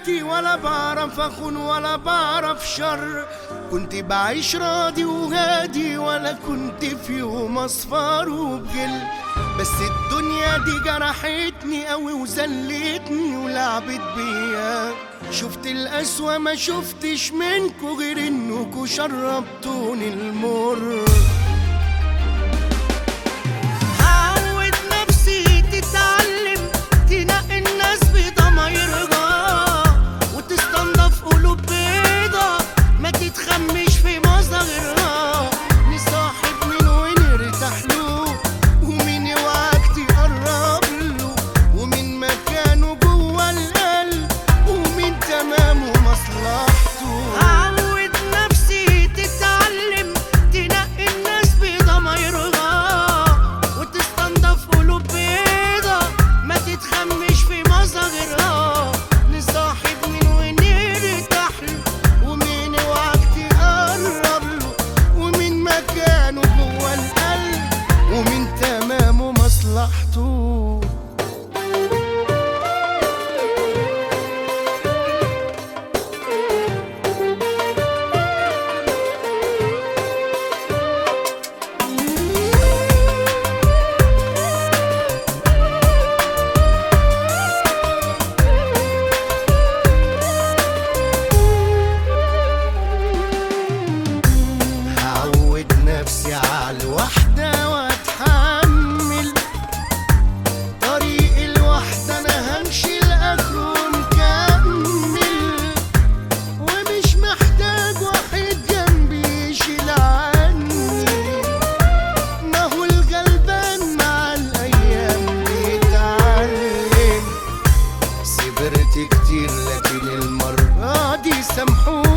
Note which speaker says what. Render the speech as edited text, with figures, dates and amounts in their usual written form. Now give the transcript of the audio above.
Speaker 1: حياتي ولا بعرف اخون ولا بعرف شر. كنت بعيش راضي وهادي ولا كنت في يوم اصفر وبجل. بس الدنيا دي جرحتني قوي وذلتني ولعبت بيا. شفت القسوة ما شفتش منكو غير انكو شربتوني المر.
Speaker 2: عود نفسي تتعلم تنقي الناس بضمايرها وتستنضف قلوب بيضة ما تتخمش في مظاهرها. نصاحب مين ونرتاح له ومين يوعاك تقرب له ومين مكانه جوه القلب ومين تمامه مصلحته. عود نفسي تتعلم تنقي الناس بضمايرها وتستنضف قلوب بيضة ما تتخمش في مظاهرها. نصاحب مين ونرتاح له ومين يوعاك تقرب له ومين مكانه جوه القلب ومين تمامه مصلحته.
Speaker 1: هعود نفسي على الوحدة واتحمل طريق الوحدة. انا همشي لاخره ومكمل ومش محتاج واحد جنبي يشيل عني. ما هو الغلبان مع الايام بيتعلم. صبرت كتير لكن المرة دي سامحوني